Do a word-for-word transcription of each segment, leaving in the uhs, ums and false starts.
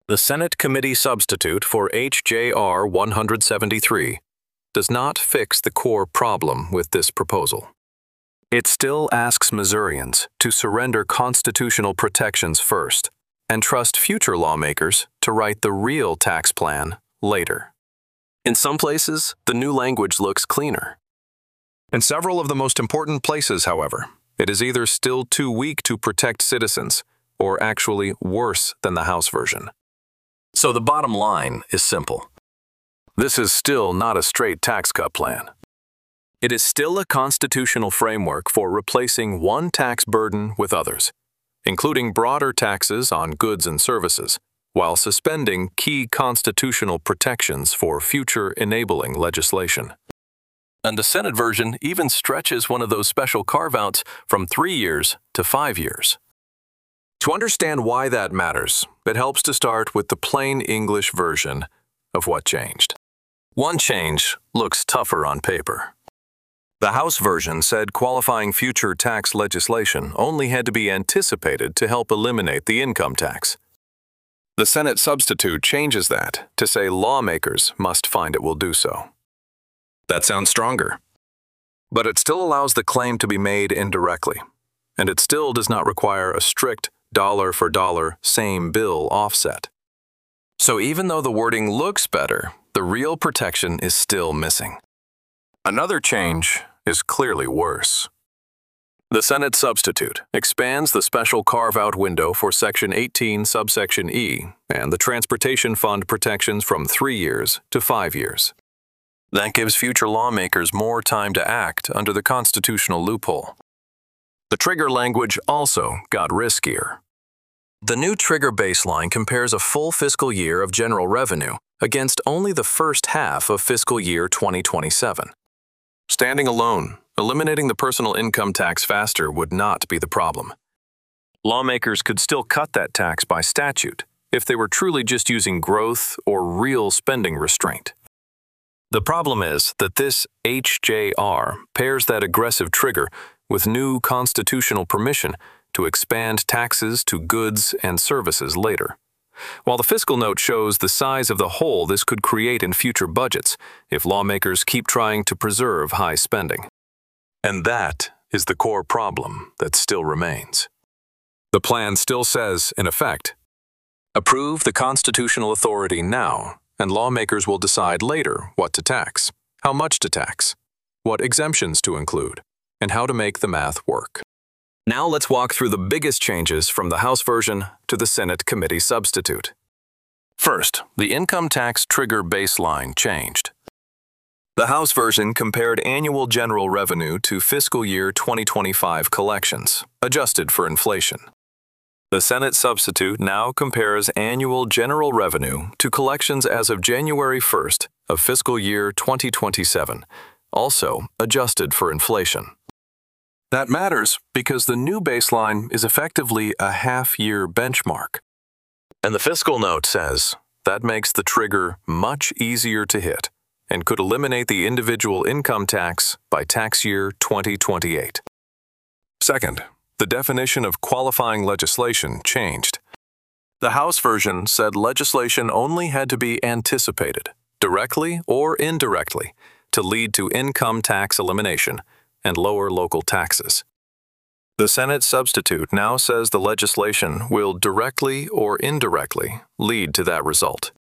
The Senate Committee substitute for H J R one seventy-three does not fix the core problem with this proposal. It still asks Missourians to surrender constitutional protections first and trust future lawmakers to write the real tax plan later. In some places, the new language looks cleaner. In several of the most important places, however, it is either still too weak to protect citizens or actually worse than the House version. So the bottom line is simple. This is still not a straight tax cut plan. It is still a constitutional framework for replacing one tax burden with others, including broader taxes on goods and services, while suspending key constitutional protections for future enabling legislation. And the Senate version even stretches one of those special carve-outs from three years to five years. To understand why that matters, it helps to start with the plain English version of what changed. One change looks tougher on paper. The House version said qualifying future tax legislation only had to be anticipated to help eliminate the income tax. The Senate substitute changes that to say lawmakers must find it will do so. That sounds stronger. But it still allows the claim to be made indirectly, and it still does not require a strict dollar-for-dollar same bill offset. So even though the wording looks better, the real protection is still missing. Another change is clearly worse. The Senate substitute expands the special carve-out window for Section eighteen, subsection E, and the Transportation Fund protections from three years to five years. That gives future lawmakers more time to act under the constitutional loophole. The trigger language also got riskier. The new trigger baseline compares a full fiscal year of general revenue against only the first half of fiscal year twenty twenty-seven. Standing alone, eliminating the personal income tax faster would not be the problem. Lawmakers could still cut that tax by statute if they were truly just using growth or real spending restraint. The problem is that this H J R pairs that aggressive trigger with new constitutional permission to expand taxes to goods and services later. While the fiscal note shows the size of the hole this could create in future budgets if lawmakers keep trying to preserve high spending. And that is the core problem that still remains. The plan still says, in effect, approve the constitutional authority now, and lawmakers will decide later what to tax, how much to tax, what exemptions to include, and how to make the math work. Now let's walk through the biggest changes from the House version to the Senate committee substitute. First, the income tax trigger baseline changed. The House version compared annual general revenue to fiscal year twenty twenty-five collections, adjusted for inflation. The Senate substitute now compares annual general revenue to collections as of January first of fiscal year twenty twenty-seven, also adjusted for inflation. That matters because the new baseline is effectively a half-year benchmark. And the fiscal note says that makes the trigger much easier to hit and could eliminate the individual income tax by tax year twenty twenty-eight. Second, the definition of qualifying legislation changed. The House version said legislation only had to be anticipated, directly or indirectly, to lead to income tax elimination and lower local taxes. The Senate substitute now says the legislation will directly or indirectly lead to that result.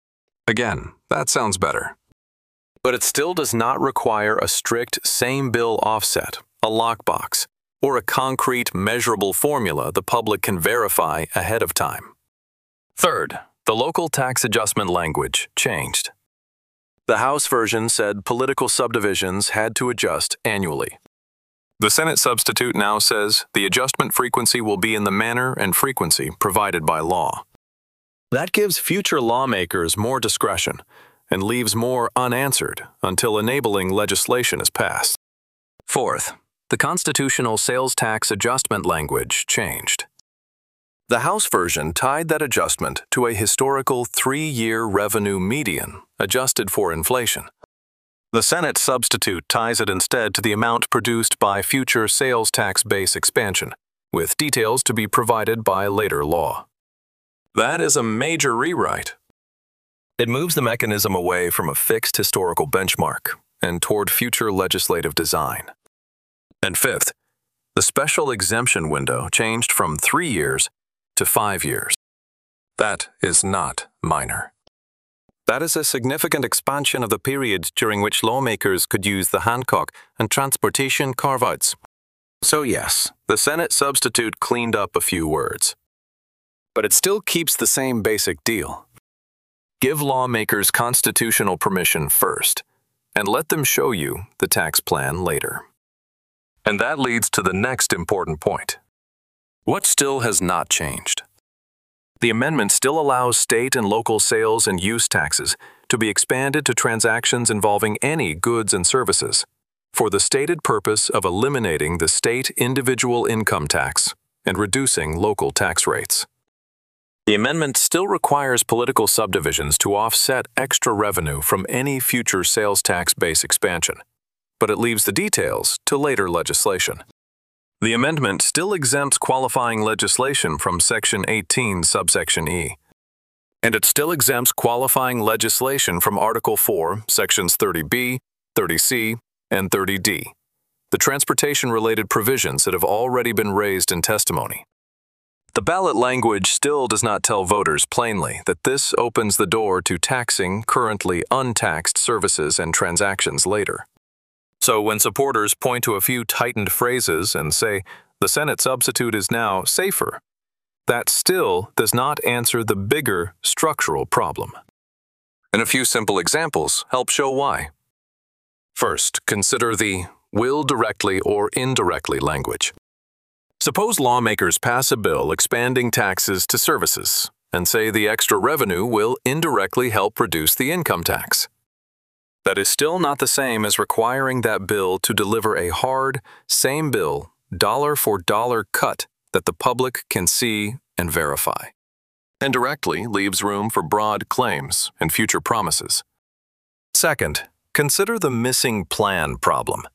Again, that sounds better. But it still does not require a strict same bill offset, a lockbox, or a concrete measurable formula the public can verify ahead of time. Third, the local tax adjustment language changed. The House version said political subdivisions had to adjust annually. The Senate substitute now says the adjustment frequency will be in the manner and frequency provided by law. That gives future lawmakers more discretion and leaves more unanswered until enabling legislation is passed. Fourth, the constitutional sales tax adjustment language changed. The House version tied that adjustment to a historical three-year revenue median, adjusted for inflation. The Senate substitute ties it instead to the amount produced by future sales tax base expansion, with details to be provided by later law. That is a major rewrite. It moves the mechanism away from a fixed historical benchmark and toward future legislative design. And fifth, the special exemption window changed from three years to five years. That is not minor. That is a significant expansion of the period during which lawmakers could use the Hancock and transportation carve-outs. So yes, the Senate substitute cleaned up a few words. But it still keeps the same basic deal. Give lawmakers constitutional permission first, and let them show you the tax plan later. And that leads to the next important point. What still has not changed? The amendment still allows state and local sales and use taxes to be expanded to transactions involving any goods and services for the stated purpose of eliminating the state individual income tax and reducing local tax rates. The amendment still requires political subdivisions to offset extra revenue from any future sales tax base expansion, but it leaves the details to later legislation. The amendment still exempts qualifying legislation from Section eighteen, subsection E, and it still exempts qualifying legislation from Article four, Sections thirty B, thirty C, and thirty D, the transportation-related provisions that have already been raised in testimony. The ballot language still does not tell voters plainly that this opens the door to taxing currently untaxed services and transactions later. So when supporters point to a few tightened phrases and say, the Senate substitute is now safer, that still does not answer the bigger structural problem. And a few simple examples help show why. First, consider the will directly or indirectly language. Suppose lawmakers pass a bill expanding taxes to services and say the extra revenue will indirectly help reduce the income tax. That is still not the same as requiring that bill to deliver a hard, same bill, dollar-for-dollar cut that the public can see and verify. Indirectly leaves room for broad claims and future promises. Second, consider the missing plan problem.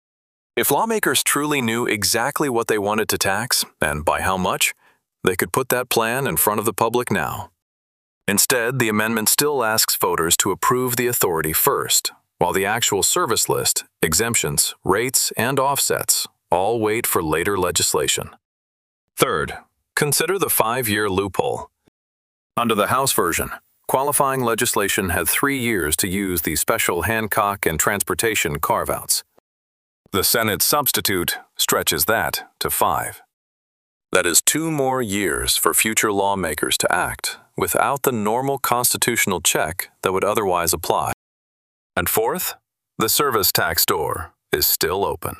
If lawmakers truly knew exactly what they wanted to tax, and by how much, they could put that plan in front of the public now. Instead, the amendment still asks voters to approve the authority first, while the actual service list, exemptions, rates, and offsets all wait for later legislation. Third, consider the five-year loophole. Under the House version, qualifying legislation had three years to use the special Hancock and transportation carve-outs. The Senate substitute stretches that to five. That is two more years for future lawmakers to act without the normal constitutional check that would otherwise apply. And fourth, the service tax door is still open.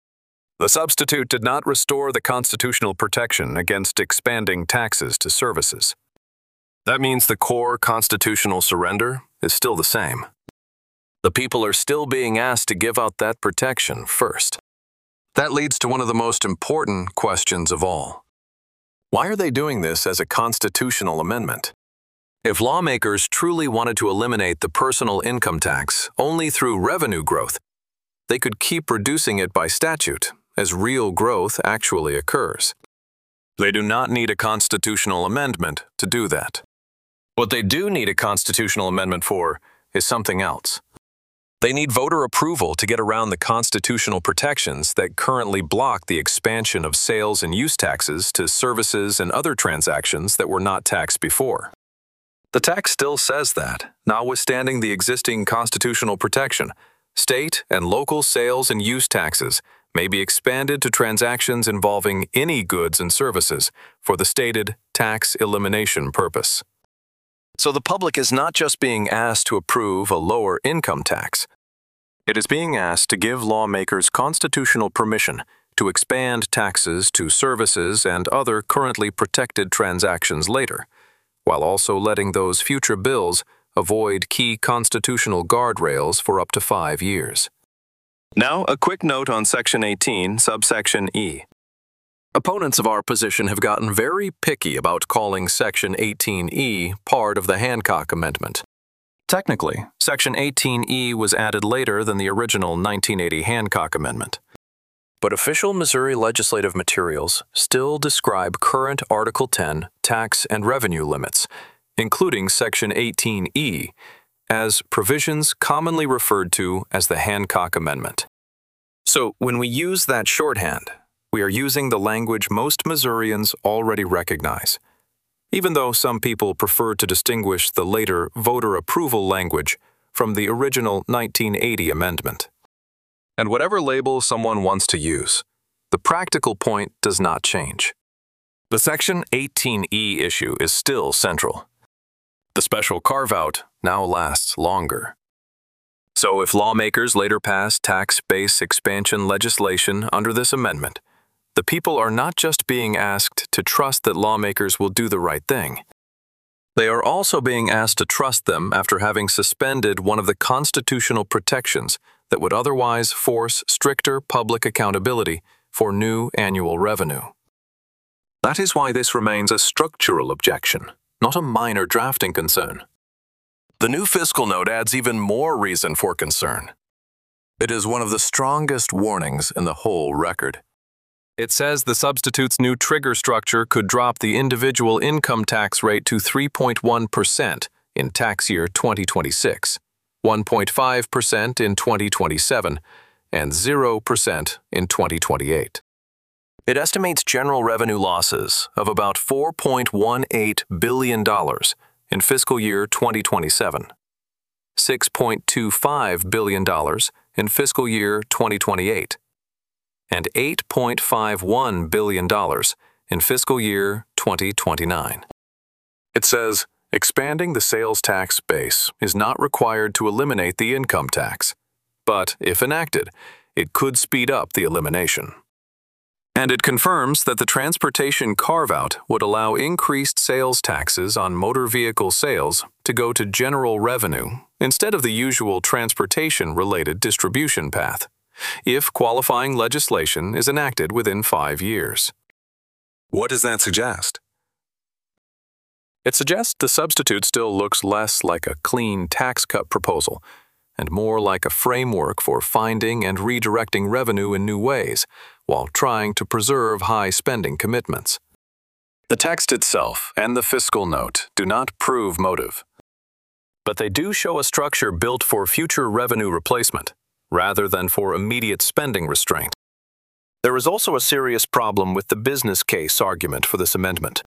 The substitute did not restore the constitutional protection against expanding taxes to services. That means the core constitutional surrender is still the same. The people are still being asked to give out that protection first. That leads to one of the most important questions of all. Why are they doing this as a constitutional amendment? If lawmakers truly wanted to eliminate the personal income tax only through revenue growth, they could keep reducing it by statute as real growth actually occurs. They do not need a constitutional amendment to do that. What they do need a constitutional amendment for is something else. They need voter approval to get around the constitutional protections that currently block the expansion of sales and use taxes to services and other transactions that were not taxed before. The text still says that, notwithstanding the existing constitutional protection, state and local sales and use taxes may be expanded to transactions involving any goods and services for the stated tax elimination purpose. So the public is not just being asked to approve a lower income tax. It is being asked to give lawmakers constitutional permission to expand taxes to services and other currently protected transactions later, while also letting those future bills avoid key constitutional guardrails for up to five years. Now, a quick note on Section eighteen, subsection E. Opponents of our position have gotten very picky about calling Section eighteen E part of the Hancock Amendment. Technically, Section eighteen E was added later than the original nineteen eighty Hancock Amendment. But official Missouri legislative materials still describe current Article ten tax and revenue limits, including Section eighteen E, as provisions commonly referred to as the Hancock Amendment. So when we use that shorthand, we are using the language most Missourians already recognize, even though some people prefer to distinguish the later voter approval language from the original nineteen eighty amendment. And whatever label someone wants to use, the practical point does not change. The Section eighteen E issue is still central. The special carve-out now lasts longer. So if lawmakers later pass tax base expansion legislation under this amendment, the people are not just being asked to trust that lawmakers will do the right thing. They are also being asked to trust them after having suspended one of the constitutional protections that would otherwise force stricter public accountability for new annual revenue. That is why this remains a structural objection, not a minor drafting concern. The new fiscal note adds even more reason for concern. It is one of the strongest warnings in the whole record. It says the substitute's new trigger structure could drop the individual income tax rate to three point one percent in tax year twenty twenty-six, one point five percent in twenty twenty-seven, and zero percent in twenty twenty-eight. It estimates general revenue losses of about four point one eight billion dollars in fiscal year twenty twenty-seven, six point two five billion dollars in fiscal year twenty twenty-eight, and eight point five one billion dollars in fiscal year twenty twenty-nine. It says, expanding the sales tax base is not required to eliminate the income tax, but if enacted, it could speed up the elimination. And it confirms that the transportation carve-out would allow increased sales taxes on motor vehicle sales to go to general revenue instead of the usual transportation-related distribution path, if qualifying legislation is enacted within five years. What does that suggest? It suggests the substitute still looks less like a clean tax cut proposal and more like a framework for finding and redirecting revenue in new ways, while trying to preserve high spending commitments. The text itself and the fiscal note do not prove motive, but they do show a structure built for future revenue replacement, rather than for immediate spending restraint. There is also a serious problem with the business case argument for this amendment.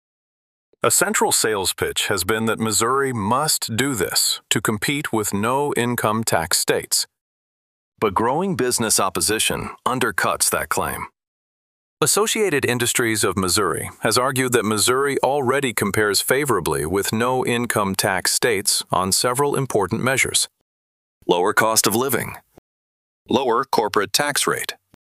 A central sales pitch has been that Missouri must do this to compete with no-income tax states. But growing business opposition undercuts that claim. Associated Industries of Missouri has argued that Missouri already compares favorably with no-income tax states on several important measures: lower cost of living, lower corporate tax rate,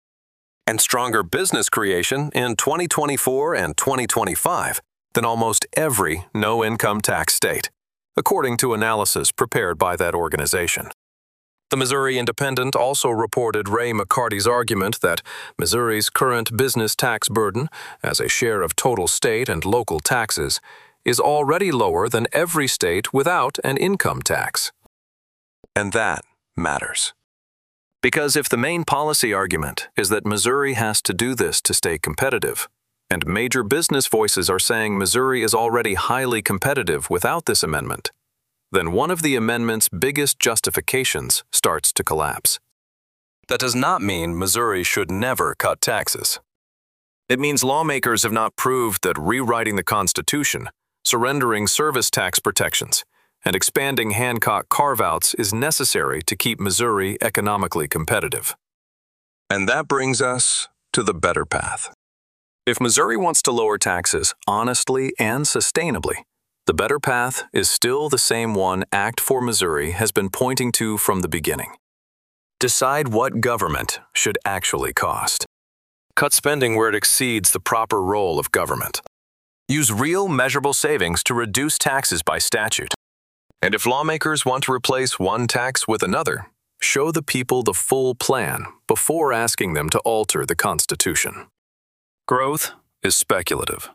and stronger business creation in twenty twenty-four and twenty twenty-five than almost every no-income tax state, according to analysis prepared by that organization. The Missouri Independent also reported Ray McCarty's argument that Missouri's current business tax burden, as a share of total state and local taxes, is already lower than every state without an income tax. And that matters. Because if the main policy argument is that Missouri has to do this to stay competitive, and major business voices are saying Missouri is already highly competitive without this amendment, then one of the amendment's biggest justifications starts to collapse. That does not mean Missouri should never cut taxes. It means lawmakers have not proved that rewriting the Constitution, surrendering service tax protections, and expanding Hancock carve-outs is necessary to keep Missouri economically competitive. And that brings us to the better path. If Missouri wants to lower taxes honestly and sustainably, the better path is still the same one Act for Missouri has been pointing to from the beginning. Decide what government should actually cost. Cut spending where it exceeds the proper role of government. Use real measurable savings to reduce taxes by statute. And if lawmakers want to replace one tax with another, show the people the full plan before asking them to alter the Constitution. Growth is speculative.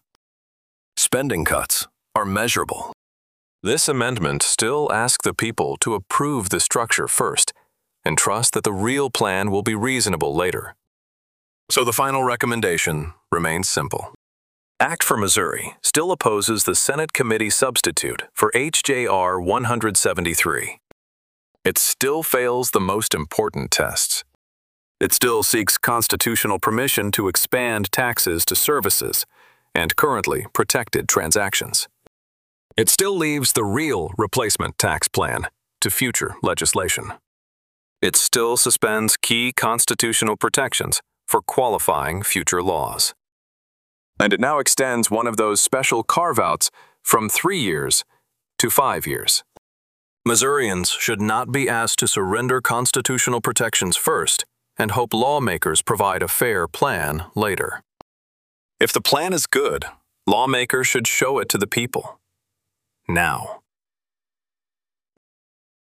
Spending cuts are measurable. This amendment still asks the people to approve the structure first and trust that the real plan will be reasonable later. So the final recommendation remains simple. Act for Missouri still opposes the Senate committee substitute for H J R one seventy-three. It still fails the most important tests. It still seeks constitutional permission to expand taxes to services and currently protected transactions. It still leaves the real replacement tax plan to future legislation. It still suspends key constitutional protections for qualifying future laws. And it now extends one of those special carve-outs from three years to five years. Missourians should not be asked to surrender constitutional protections first and hope lawmakers provide a fair plan later. If the plan is good, lawmakers should show it to the people now.